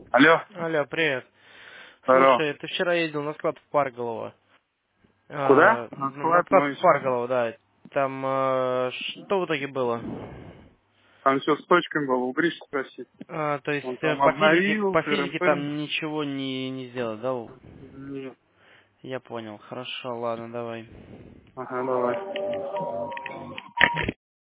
Алло, Алло, привет. здорово. Слушай, ты вчера ездил на склад в Парголово. Куда? На На склад, склад ну и в что? Парголово, да. Там что в итоге было? Там все с точками было, у Гриши спросить. То есть Он там по физике, обновил, по физике ТРМП. там ничего не сделал, да? Нет. Я понял. Хорошо, ладно, давай. Ага, давай.